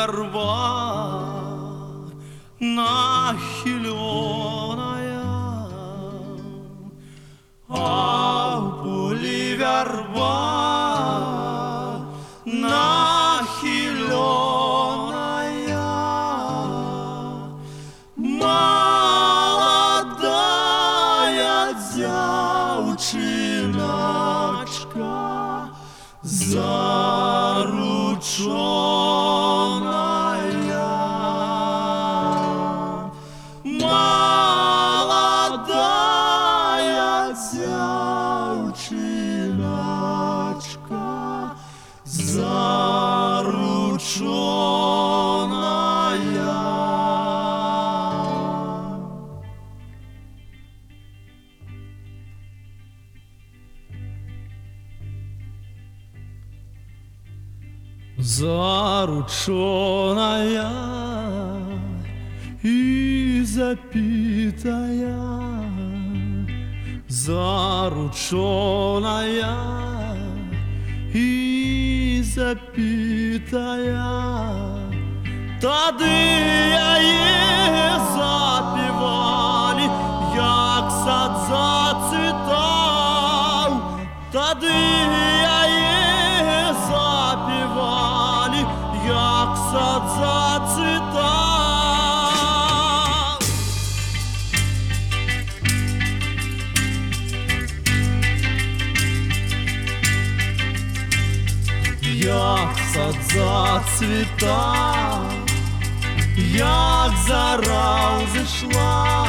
верба нахиленная, а в поле верба нахиленная, молодая девчиночка зарученная, молодая девчиночка зарученная. Зарученная и запитая, зарученная и запитая, тады яе запівали, як сад зацвітав, тады яе запівали, як сад зацвітав. Як сад зацвітав, як зара взійшла,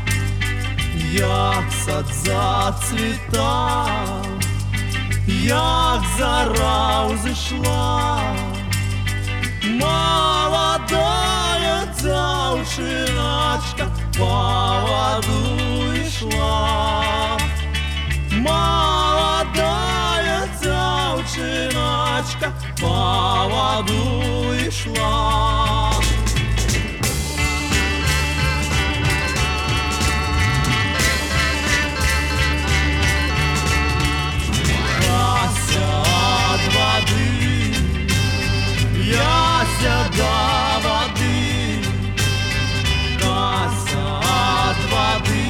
як сад зацвітав, як зара взійшла, молодая девчиночка по воду йшла, молодая девчиночка по воду йшла. Яся до воды, Кася от воды,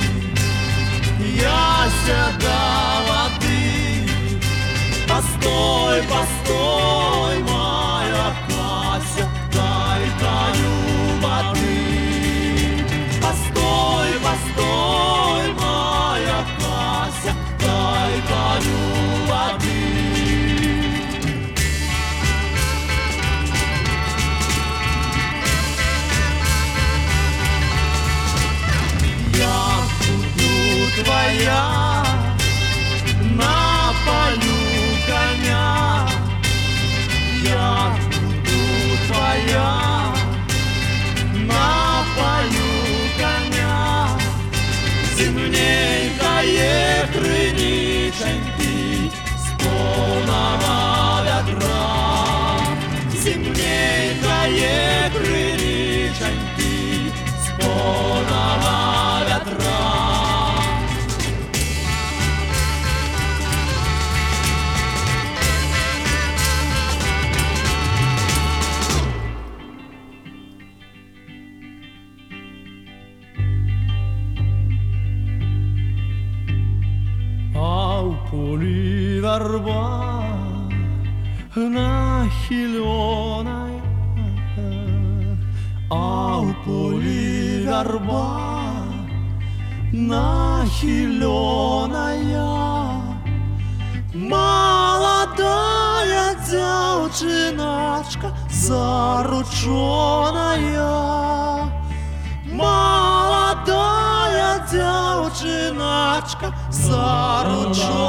Яся до воды. Постой, постой, моя Кася, дай-каю воды. Постой, постой, моя Кася, дай-каю воды. Твоя на полю коня, я буду твоя на полю коня. Зимненькое крыниченьки с полного ведра, зимненькое крыниченьки с полного ведра. Поле верба нахиленая, а у поле верба нахиленая, молодая девчиночка зарученная, молодая девчиночка зарученная.